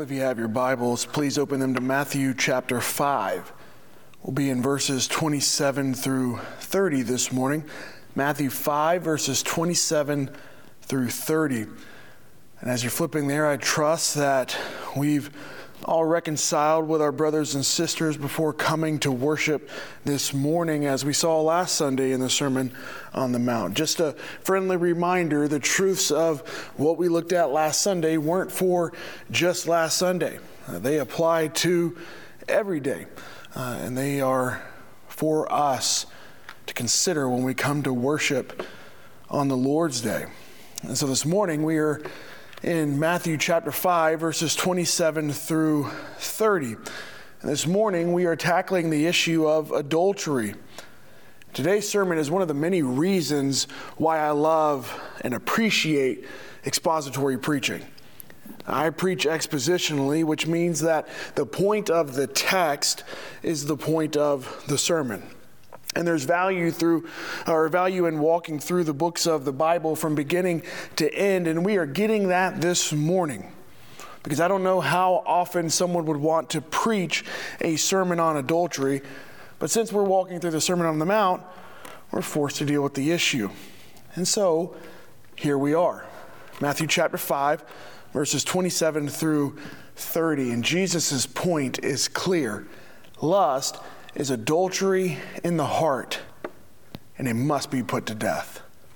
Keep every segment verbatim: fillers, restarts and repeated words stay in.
Well, if you have your Bibles, please open them to Matthew chapter five. We'll be in verses twenty-seven through thirty this morning. Matthew five, verses twenty-seven through thirty. And as you're flipping there, I trust that we've all reconciled with our brothers and sisters before coming to worship this morning, as we saw last Sunday in the Sermon on the Mount. Just a friendly reminder, the truths of what we looked at last Sunday weren't for just last Sunday. Uh, they apply to every day, uh, and they are for us to consider when we come to worship on the Lord's Day. And so this morning we are in Matthew chapter five, verses twenty-seven through thirty. And this morning we are tackling the issue of adultery. Today's sermon is one of the many reasons why I love and appreciate expository preaching. I preach expositionally, which means that the point of the text is the point of the sermon. And there's value through, or value in walking through the books of the Bible from beginning to end, and we are getting that this morning. Because I don't know how often someone would want to preach a sermon on adultery, but since we're walking through the Sermon on the Mount, we're forced to deal with the issue. And so, here we are. Matthew chapter five, verses twenty-seven through thirty, and Jesus' point is clear. Lust is adultery in the heart, and it must be put to death.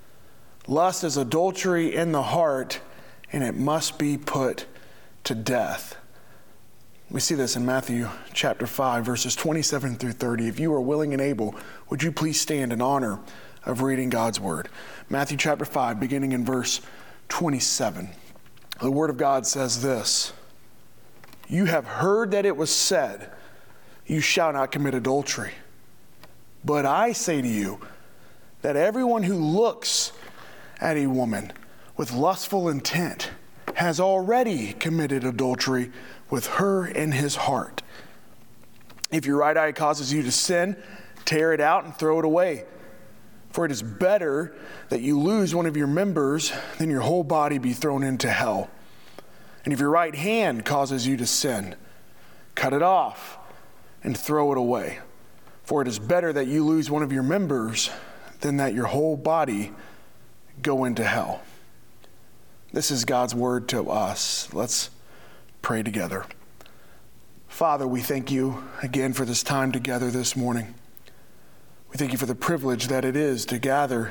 Lust is adultery in the heart, and it must be put to death. We see this in Matthew chapter five, verses twenty-seven through thirty. If you are willing and able, would you please stand in honor of reading God's word? Matthew chapter five, beginning in verse twenty-seven. The word of God says this: "You have heard that it was said, 'You shall not commit adultery.' But I say to you that everyone who looks at a woman with lustful intent has already committed adultery with her in his heart. If your right eye causes you to sin, tear it out and throw it away. For it is better that you lose one of your members than your whole body be thrown into hell. And if your right hand causes you to sin, cut it off and throw it away. For it is better that you lose one of your members than that your whole body go into hell." This is God's word to us. Let's pray together. Father, we thank you again for this time together this morning. We thank you for the privilege that it is to gather,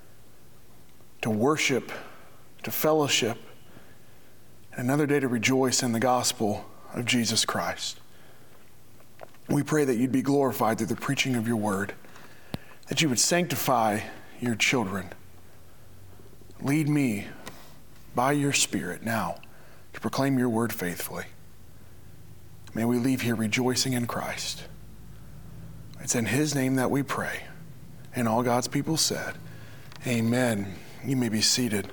to worship, to fellowship, and another day to rejoice in the gospel of Jesus Christ. We pray that you'd be glorified through the preaching of your word, that you would sanctify your children. Lead me by your Spirit now to proclaim your word faithfully. May we leave here rejoicing in Christ. It's in his name that we pray. And all God's people said, amen. You may be seated.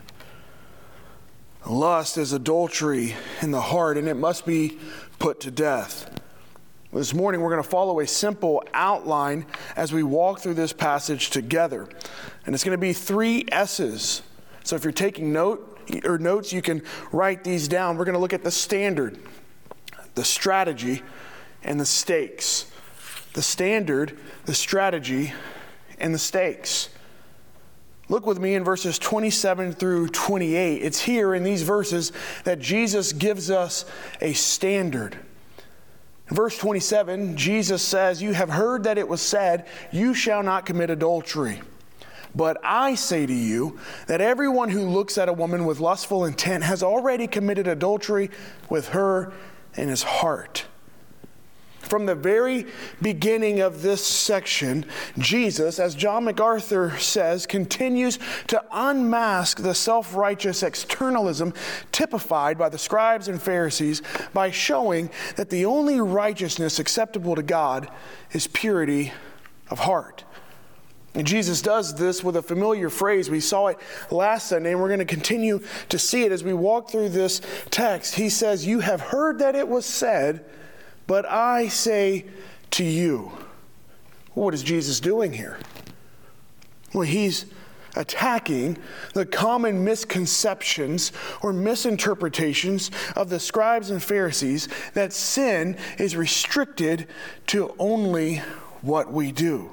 Lust is adultery in the heart, and it must be put to death. This morning, we're going to follow a simple outline as we walk through this passage together. And it's going to be three S's. So if you're taking note or notes, you can write these down. We're going to look at the standard, the strategy, and the stakes. The standard, the strategy, and the stakes. Look with me in verses twenty-seven through twenty-eight. It's here in these verses that Jesus gives us a standard. In verse twenty-seven, Jesus says, "You have heard that it was said, 'You shall not commit adultery.' But I say to you that everyone who looks at a woman with lustful intent has already committed adultery with her in his heart." From the very beginning of this section, Jesus, as John MacArthur says, continues to unmask the self-righteous externalism typified by the scribes and Pharisees by showing that the only righteousness acceptable to God is purity of heart. And Jesus does this with a familiar phrase. We saw it last Sunday, and we're going to continue to see it as we walk through this text. He says, "You have heard that it was said, but I say to you." Well, what is Jesus doing here? Well, he's attacking the common misconceptions or misinterpretations of the scribes and Pharisees that sin is restricted to only what we do.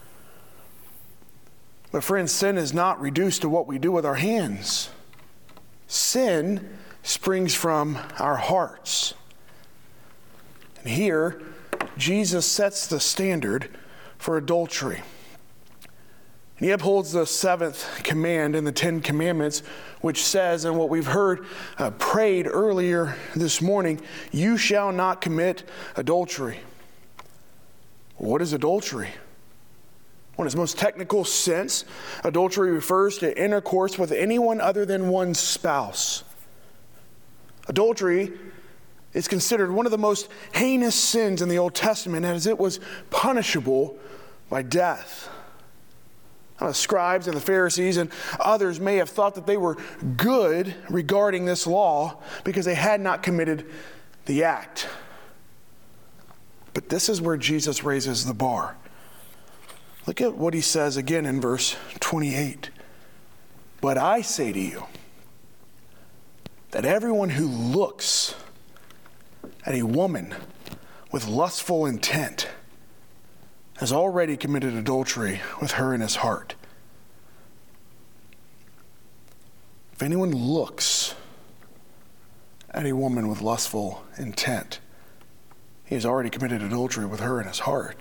But friends, sin is not reduced to what we do with our hands. Sin springs from our hearts. And here, Jesus sets the standard for adultery. And he upholds the seventh command in the Ten Commandments, which says, and what we've heard uh, prayed earlier this morning, you shall not commit adultery. What is adultery? Well, in its most technical sense, adultery refers to intercourse with anyone other than one's spouse. Adultery is considered one of the most heinous sins in the Old Testament, as it was punishable by death. Now, the scribes and the Pharisees and others may have thought that they were good regarding this law because they had not committed the act. But this is where Jesus raises the bar. Look at what he says again in verse twenty-eight. But I say to you that everyone who looks at a woman with lustful intent has already committed adultery with her in his heart. If anyone looks at a woman with lustful intent, he has already committed adultery with her in his heart.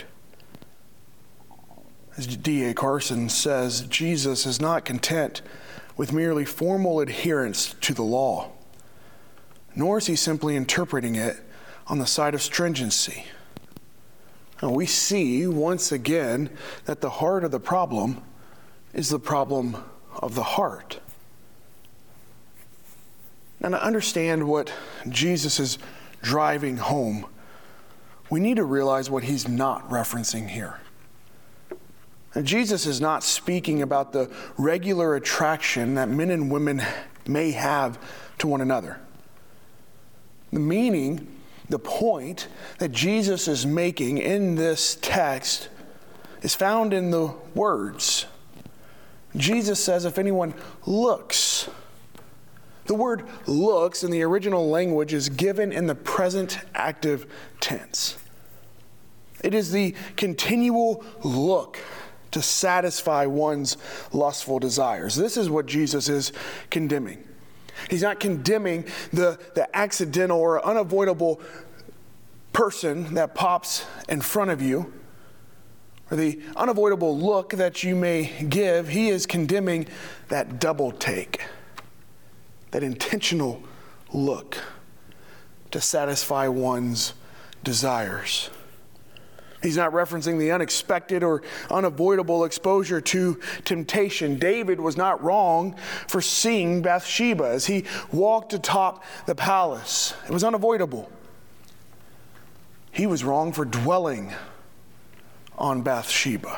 As D A Carson says, Jesus is not content with merely formal adherence to the law, nor is he simply interpreting it on the side of stringency. And we see once again that the heart of the problem is the problem of the heart. And to understand what Jesus is driving home, we need to realize what he's not referencing here. And Jesus is not speaking about the regular attraction that men and women may have to one another. The meaning, the point that Jesus is making in this text is found in the words. Jesus says, if anyone looks. The word looks in the original language is given in the present active tense. It is the continual look to satisfy one's lustful desires. This is what Jesus is condemning. He's not condemning the, the accidental or unavoidable person that pops in front of you, or the unavoidable look that you may give. He is condemning that double take, that intentional look to satisfy one's desires. He's not referencing the unexpected or unavoidable exposure to temptation. David was not wrong for seeing Bathsheba as he walked atop the palace. It was unavoidable. He was wrong for dwelling on Bathsheba.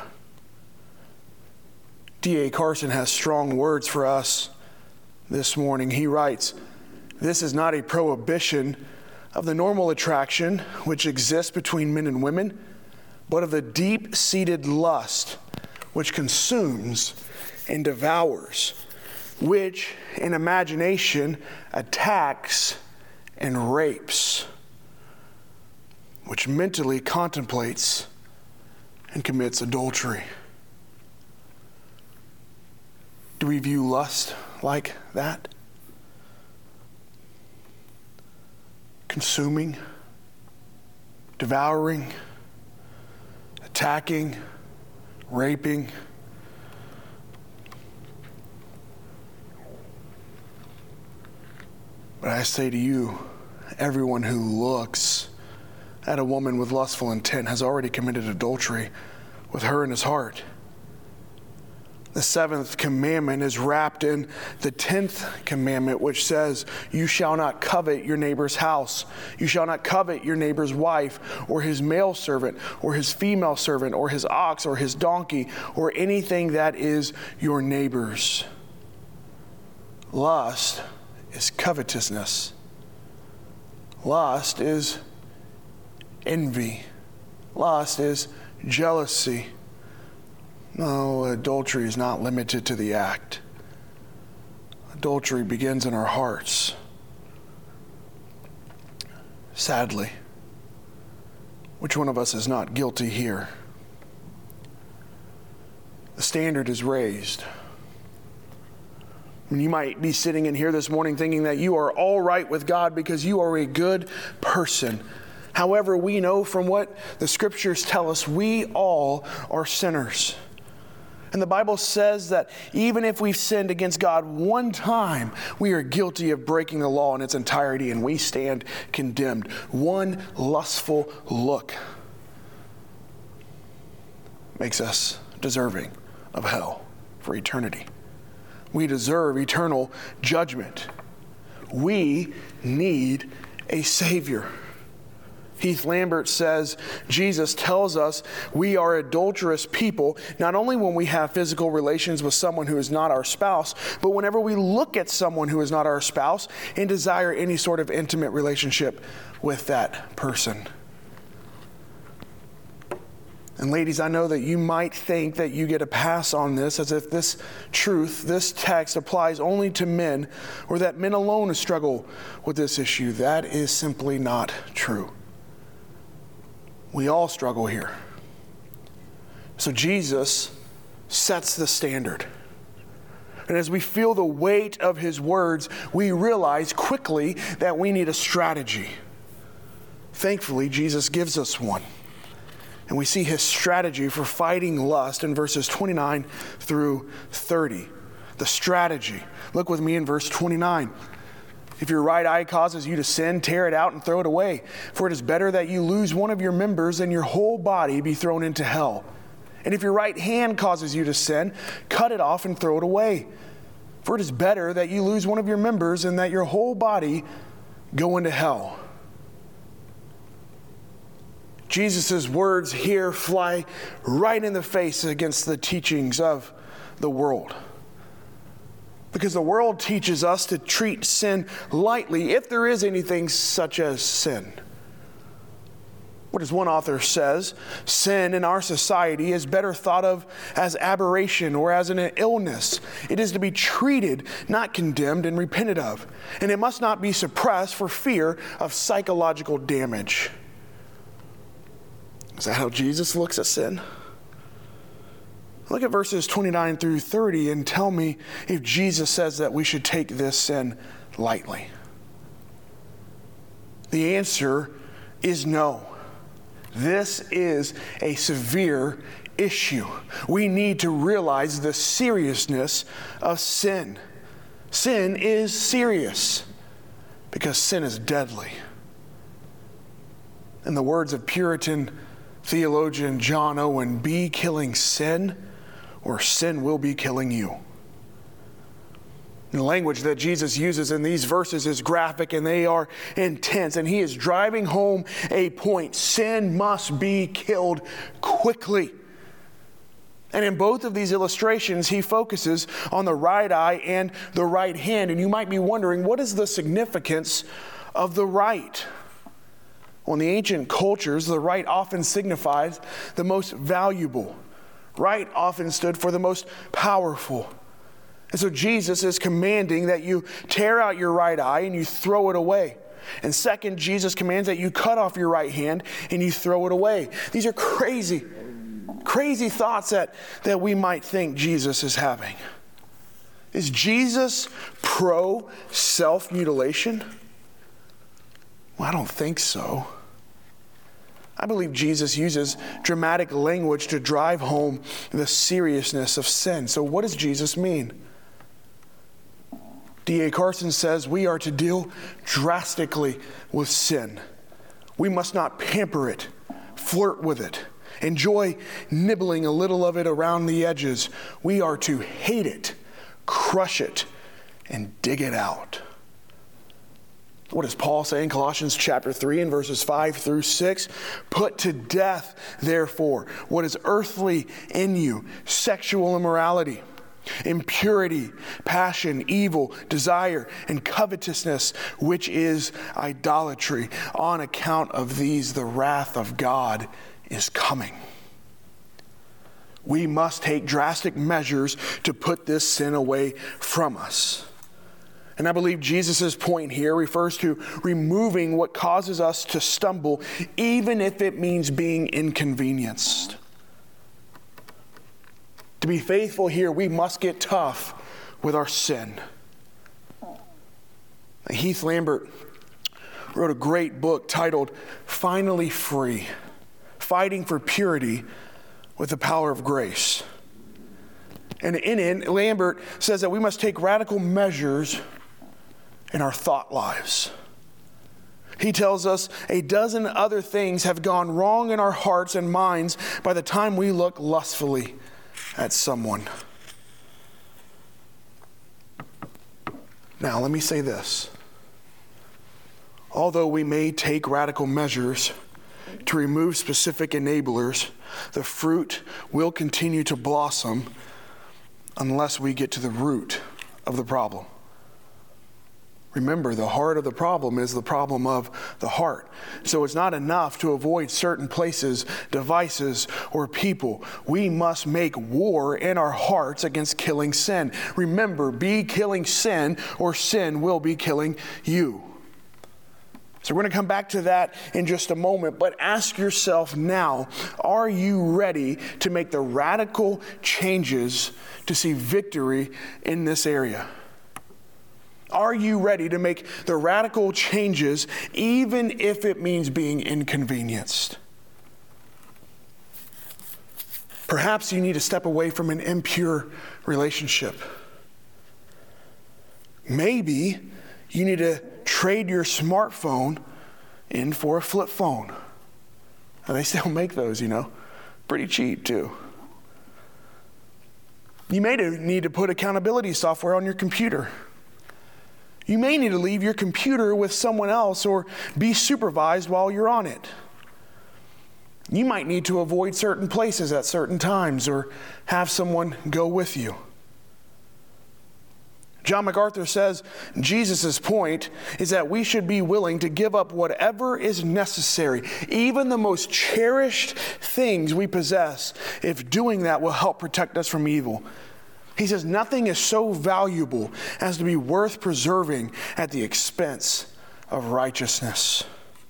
D A Carson has strong words for us this morning. He writes, "This is not a prohibition of the normal attraction which exists between men and women, but of the deep-seated lust which consumes and devours, which in imagination attacks and rapes, which mentally contemplates and commits adultery." Do we view lust like that? Consuming, devouring, attacking, raping. But I say to you, everyone who looks at a woman with lustful intent has already committed adultery with her in his heart. The seventh commandment is wrapped in the tenth commandment, which says, you shall not covet your neighbor's house. You shall not covet your neighbor's wife, or his male servant, or his female servant, or his ox, or his donkey, or anything that is your neighbor's. Lust is covetousness. Lust is envy. Lust is jealousy. No, adultery is not limited to the act. Adultery begins in our hearts. Sadly, which one of us is not guilty here? The standard is raised. And you might be sitting in here this morning thinking that you are all right with God because you are a good person. However, we know from what the scriptures tell us, we all are sinners. And the Bible says that even if we've sinned against God one time, we are guilty of breaking the law in its entirety and we stand condemned. One lustful look makes us deserving of hell for eternity. We deserve eternal judgment. We need a Savior. Heath Lambert says, Jesus tells us we are adulterous people, not only when we have physical relations with someone who is not our spouse, but whenever we look at someone who is not our spouse and desire any sort of intimate relationship with that person. And ladies, I know that you might think that you get a pass on this as if this truth, this text applies only to men, or that men alone struggle with this issue. That is simply not true. We all struggle here. So Jesus sets the standard. And as we feel the weight of his words, we realize quickly that we need a strategy. Thankfully, Jesus gives us one. And we see his strategy for fighting lust in verses twenty-nine through thirty. The strategy. Look with me in verse twenty-nine. If your right eye causes you to sin, tear it out and throw it away. For it is better that you lose one of your members than your whole body be thrown into hell. And if your right hand causes you to sin, cut it off and throw it away. For it is better that you lose one of your members than that your whole body go into hell. Jesus' words here fly right in the face against the teachings of the world. Because the world teaches us to treat sin lightly, if there is anything such as sin. What as one author says, sin in our society is better thought of as aberration or as an illness. It is to be treated, not condemned and repented of. And it must not be suppressed for fear of psychological damage. Is that how Jesus looks at sin? Look at verses twenty-nine through thirty and tell me if Jesus says that we should take this sin lightly. The answer is no. This is a severe issue. We need to realize the seriousness of sin. Sin is serious because sin is deadly. In the words of Puritan theologian John Owen, be killing sin, or sin will be killing you. The language that Jesus uses in these verses is graphic and they are intense, and he is driving home a point. Sin must be killed quickly. And in both of these illustrations, he focuses on the right eye and the right hand. And you might be wondering, what is the significance of the right? Well, in the ancient cultures, the right often signifies the most valuable. Right often stood for the most powerful. And so Jesus is commanding that you tear out your right eye and you throw it away. And second, Jesus commands that you cut off your right hand and you throw it away. These are crazy, crazy thoughts that, that we might think Jesus is having. Is Jesus pro self-mutilation? Well, I don't think so. I believe Jesus uses dramatic language to drive home the seriousness of sin. So what does Jesus mean? D A Carson says we are to deal drastically with sin. We must not pamper it, flirt with it, enjoy nibbling a little of it around the edges. We are to hate it, crush it, and dig it out. What does Paul say in Colossians chapter three and verses five through six? Put to death, therefore, what is earthly in you, sexual immorality, impurity, passion, evil, desire, and covetousness, which is idolatry. On account of these, the wrath of God is coming. we must take drastic measures to put this sin away from us. And I believe Jesus' point here refers to removing what causes us to stumble, even if it means being inconvenienced. To be faithful here, we must get tough with our sin. Heath Lambert wrote a great book titled Finally Free, Fighting for Purity with the Power of Grace. And in it, Lambert says that we must take radical measures in our thought lives. He tells us a dozen other things have gone wrong in our hearts and minds by the time we look lustfully at someone. Now, let me say this. Although we may take radical measures to remove specific enablers, the fruit will continue to blossom unless we get to the root of the problem. Remember, the heart of the problem is the problem of the heart. So it's not enough to avoid certain places, devices, or people. We must make war in our hearts against killing sin. Remember, be killing sin, or sin will be killing you. So we're going to come back to that in just a moment, but ask yourself now, are you ready to make the radical changes to see victory in this area? Are you ready to make the radical changes, even if it means being inconvenienced? Perhaps you need to step away from an impure relationship. Maybe you need to trade your smartphone in for a flip phone. And they still make those, you know, pretty cheap too. You may need to put accountability software on your computer. You may need to leave your computer with someone else or be supervised while you're on it. You might need to avoid certain places at certain times or have someone go with you. John MacArthur says Jesus' point is that we should be willing to give up whatever is necessary, even the most cherished things we possess, if doing that will help protect us from evil. He says nothing is so valuable as to be worth preserving at the expense of righteousness.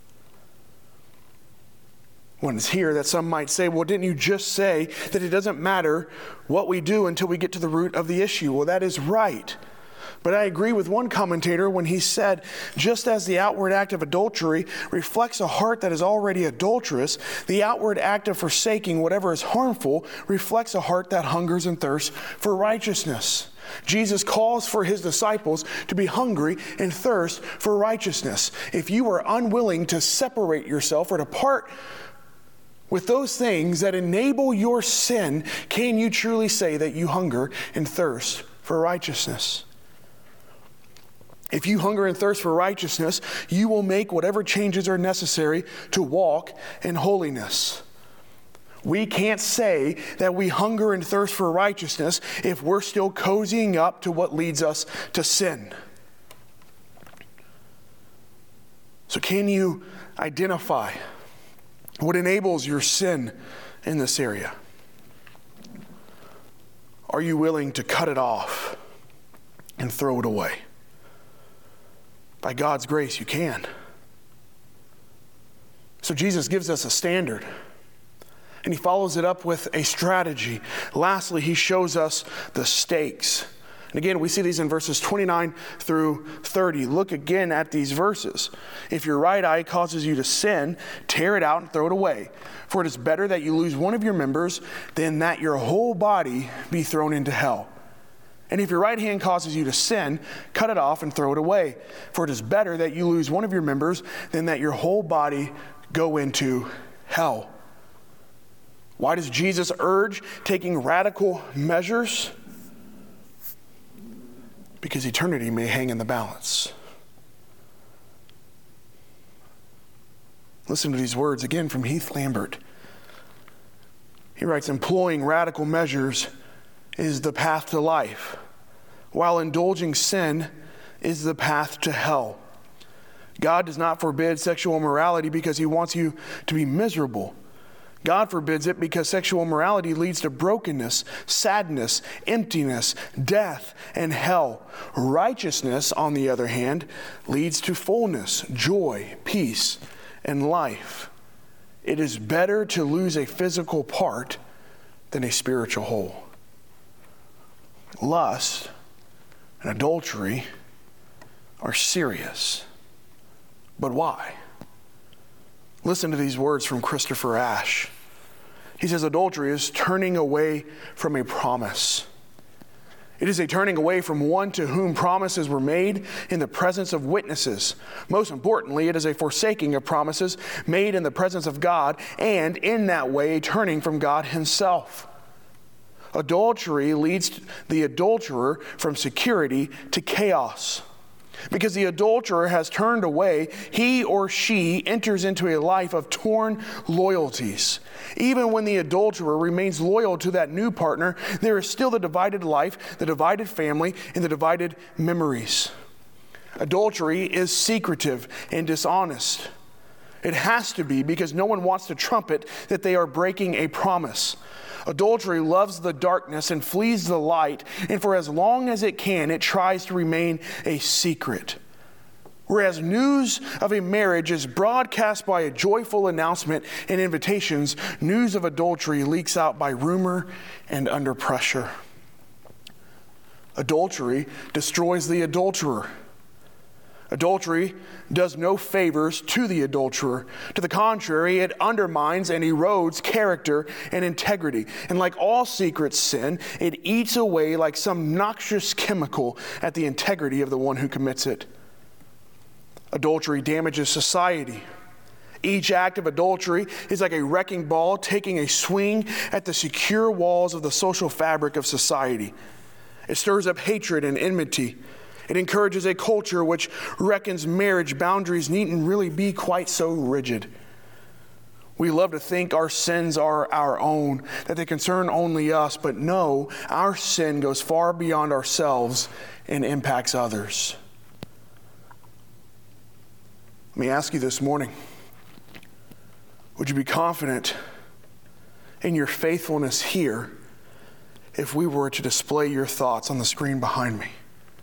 When it's here that some might say, well, didn't you just say that it doesn't matter what we do until we get to the root of the issue? Well, that is right. But I agree with one commentator when he said, just as the outward act of adultery reflects a heart that is already adulterous, the outward act of forsaking whatever is harmful reflects a heart that hungers and thirsts for righteousness. Jesus calls for his disciples to be hungry and thirst for righteousness. If you are unwilling to separate yourself or to part with those things that enable your sin, can you truly say that you hunger and thirst for righteousness? If you hunger and thirst for righteousness, you will make whatever changes are necessary to walk in holiness. We can't say that we hunger and thirst for righteousness if we're still cozying up to what leads us to sin. So can you identify what enables your sin in this area? Are you willing to cut it off and throw it away? By God's grace, you can. So Jesus gives us a standard, and he follows it up with a strategy. Lastly, he shows us the stakes. And again, we see these in verses twenty-nine through thirty. Look again at these verses. If your right eye causes you to sin, tear it out and throw it away. For it is better that you lose one of your members than that your whole body be thrown into hell. And if your right hand causes you to sin, cut it off and throw it away. For it is better that you lose one of your members than that your whole body go into hell. Why does Jesus urge taking radical measures? Because eternity may hang in the balance. Listen to these words again from Heath Lambert. He writes, employing radical measures is the path to life, while indulging sin is the path to hell. God does not forbid sexual immorality because he wants you to be miserable. God forbids it because sexual immorality leads to brokenness, sadness, emptiness, death, and hell. Righteousness, on the other hand, leads to fullness, joy, peace, and life. It is better to lose a physical part than a spiritual whole. Lust and adultery are serious. But why? Listen to these words from Christopher Ash. He says, adultery is turning away from a promise. It is a turning away from one to whom promises were made in the presence of witnesses. Most importantly, it is a forsaking of promises made in the presence of God, and in that way, a turning from God himself. Adultery leads the adulterer from security to chaos. Because the adulterer has turned away, he or she enters into a life of torn loyalties. Even when the adulterer remains loyal to that new partner, there is still the divided life, the divided family, and the divided memories. Adultery is secretive and dishonest. It has to be, because no one wants to trumpet that they are breaking a promise. Adultery loves the darkness and flees the light, and for as long as it can, it tries to remain a secret. Whereas news of a marriage is broadcast by a joyful announcement and invitations, news of adultery leaks out by rumor and under pressure. Adultery destroys the adulterer. Adultery does no favors to the adulterer. To the contrary, it undermines and erodes character and integrity. And like all secret sin, it eats away like some noxious chemical at the integrity of the one who commits it. Adultery damages society. Each act of adultery is like a wrecking ball taking a swing at the secure walls of the social fabric of society. It stirs up hatred and enmity. It encourages a culture which reckons marriage boundaries needn't really be quite so rigid. We love to think our sins are our own, that they concern only us, but no, our sin goes far beyond ourselves and impacts others. Let me ask you this morning, would you be confident in your faithfulness here if we were to display your thoughts on the screen behind me?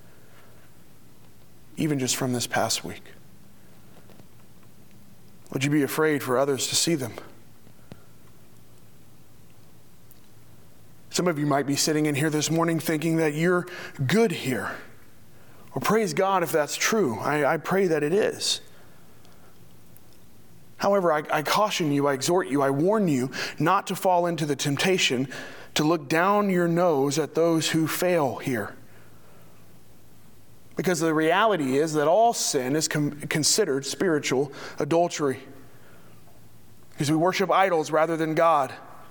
Even just from this past week. Would you be afraid for others to see them? Some of you might be sitting in here this morning thinking that you're good here. Well, praise God if that's true. I, I pray that it is. However, I, I caution you, I exhort you, I warn you not to fall into the temptation to look down your nose at those who fail here. Because the reality is that all sin is com- considered spiritual adultery. Because we worship idols rather than God.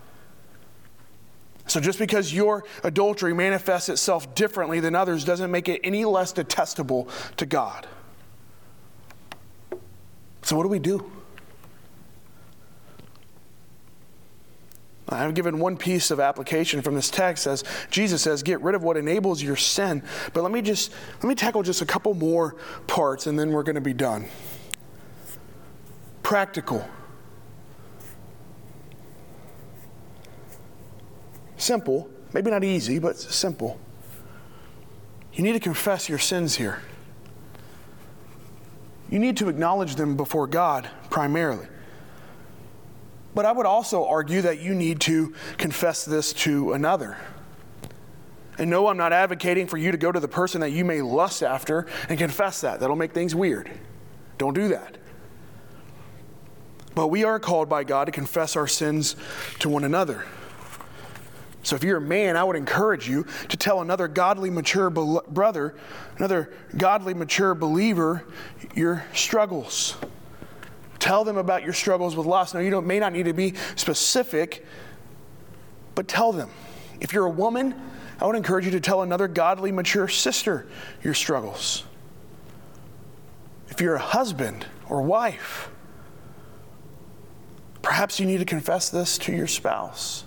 So just because your adultery manifests itself differently than others doesn't make it any less detestable to God. So what do we do? I've given one piece of application from this text as Jesus says, get rid of what enables your sin. But let me just, let me tackle just a couple more parts and then we're going to be done. Practical. Simple. Maybe not easy, but simple. You need to confess your sins here. You need to acknowledge them before God primarily. But I would also argue that you need to confess this to another. And no, I'm not advocating for you to go to the person that you may lust after and confess that. That'll make things weird. Don't do that. But we are called by God to confess our sins to one another. So if you're a man, I would encourage you to tell another godly, mature be- brother, another godly, mature believer, your struggles. Tell them about your struggles with lust. Now, you don't, may not need to be specific, but tell them. If you're a woman, I would encourage you to tell another godly, mature sister your struggles. If you're a husband or wife, perhaps you need to confess this to your spouse.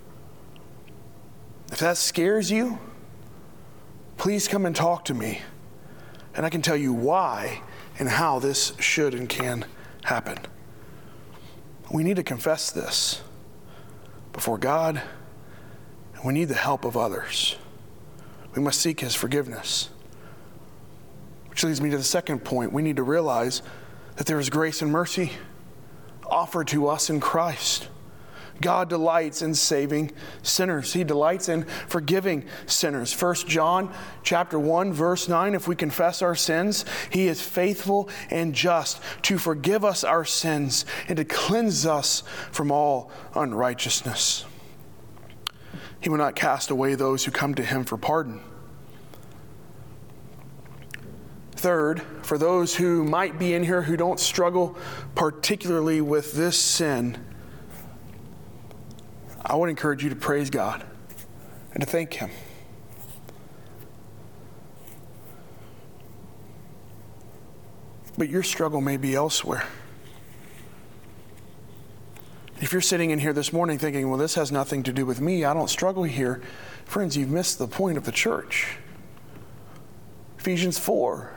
If that scares you, please come and talk to me, and I can tell you why and how this should and can happen. We need to confess this. before God, and we need the help of others. We must seek his forgiveness. Which leads me to the second point. We need to realize that there is grace and mercy offered to us in Christ. God delights in saving sinners. He delights in forgiving sinners. First John chapter one, verse nine, if we confess our sins, he is faithful and just to forgive us our sins and to cleanse us from all unrighteousness. He will not cast away those who come to him for pardon. Third, for those who might be in here who don't struggle particularly with this sin, I would encourage you to praise God and to thank him. But your struggle may be elsewhere. If you're sitting in here this morning thinking, well, this has nothing to do with me, I don't struggle here, friends, you've missed the point of the church. Ephesians four.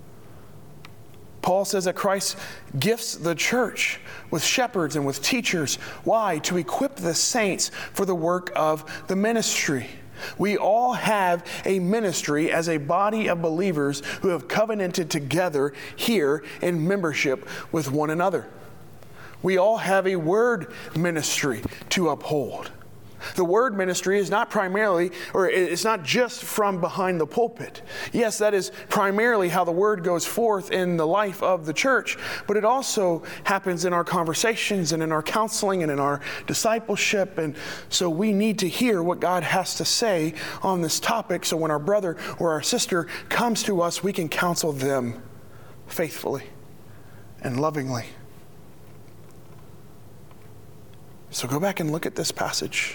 Paul says that Christ gifts the church with shepherds and with teachers. Why? To equip the saints for the work of the ministry. We all have a ministry as a body of believers who have covenanted together here in membership with one another. We all have a word ministry to uphold. The word ministry is not primarily, or it's not just from behind the pulpit. Yes, that is primarily how the word goes forth in the life of the church, but it also happens in our conversations and in our counseling and in our discipleship. And so we need to hear what God has to say on this topic, so when our brother or our sister comes to us, we can counsel them faithfully and lovingly. So go back and look at this passage.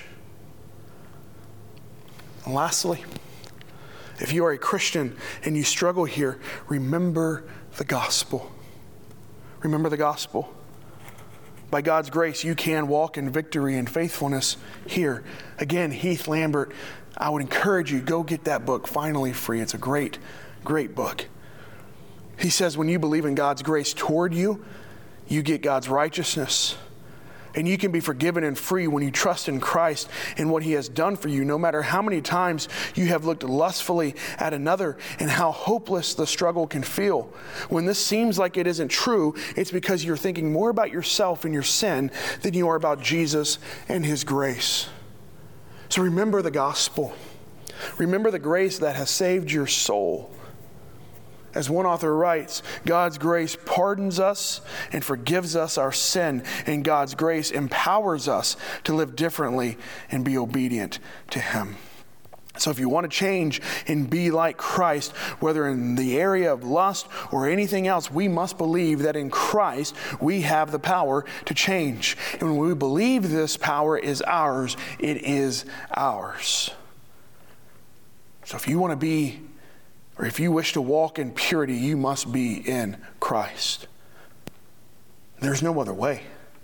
And lastly, if you are a Christian and you struggle here, remember the gospel. Remember the gospel. By God's grace, you can walk in victory and faithfulness here. Again, Heath Lambert, I would encourage you, go get that book finally free. It's a great, great book. He says when you believe in God's grace toward you, you get God's righteousness. And you can be forgiven and free when you trust in Christ and what he has done for you, no matter how many times you have looked lustfully at another and how hopeless the struggle can feel. When this seems like it isn't true, it's because you're thinking more about yourself and your sin than you are about Jesus and his grace. So remember the gospel. Remember the grace that has saved your soul. As one author writes, God's grace pardons us and forgives us our sin, and God's grace empowers us to live differently and be obedient to him. So if you want to change and be like Christ, whether in the area of lust or anything else, we must believe that in Christ we have the power to change. And when we believe this power is ours, it is ours. So if you want to be Or if you wish to walk in purity, you must be in Christ. There's no other way.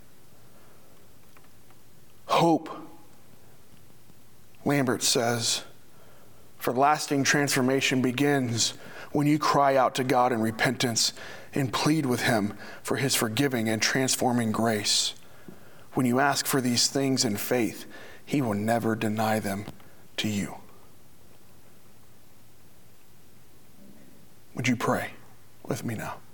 Hope, Lambert says, for lasting transformation begins when you cry out to God in repentance and plead with him for his forgiving and transforming grace. When you ask for these things in faith, he will never deny them to you. Would you pray with me now?